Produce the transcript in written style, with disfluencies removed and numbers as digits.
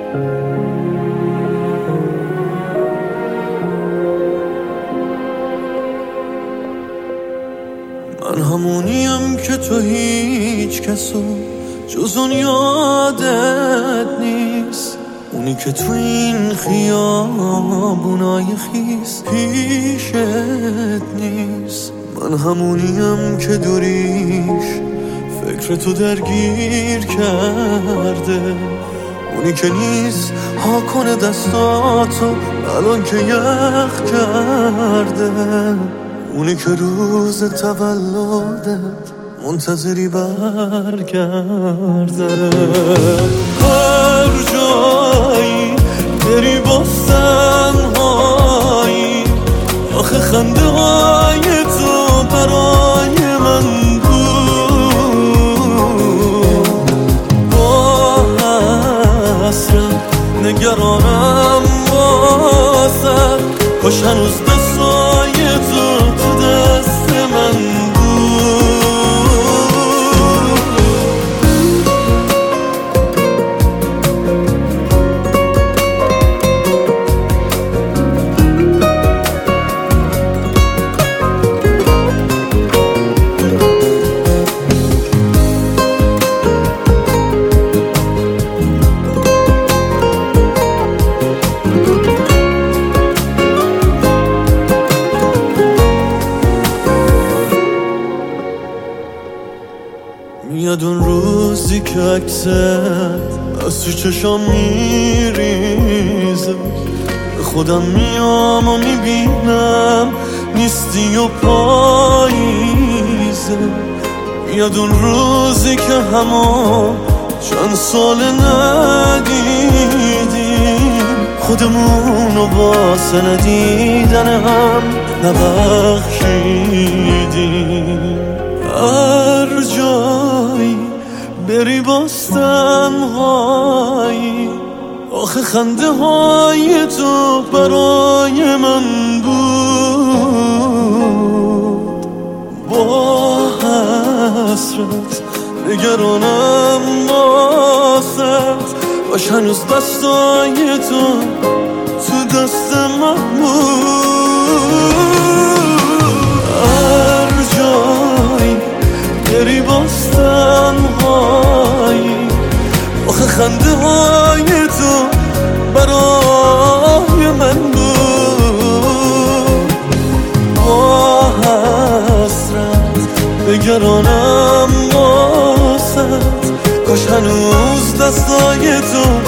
من همونیم که تو هیچ کسو جز اون یادت نیست، اونی که تو این خیابونای خیس پیشت نیست. من همونیم که دوریش فکر تو درگیر کرده، اونی که نیست ها کنه دستاتو الان که یخ کرده، اونی که روز تولدت منتظری برگرده. هر جایی بری باز تنهایی، آخه خنده های تو برای من بود. با حسرت نگرانم واسه، کاش هنوز دستای تو دست من میاد اون روزی که عکست از تو چشام میریزه، به خودم میام و میبینم نیستی و پاییزه. میاد اون روزی که همون چند سال ندیدیم، خودمونو واسه ندیدن هم نبخشیدیم. هر جایی بری باز تنهایی، آخه خنده های تو برای من بود. با حسرت نگرانم واسه، باش هنوز دستای تو دست من بود. هر جایی بری باز تنهایی، آخه خنده های تو برای من بود. با حسرت نگرانم واسه، کاش هنوز دستای تو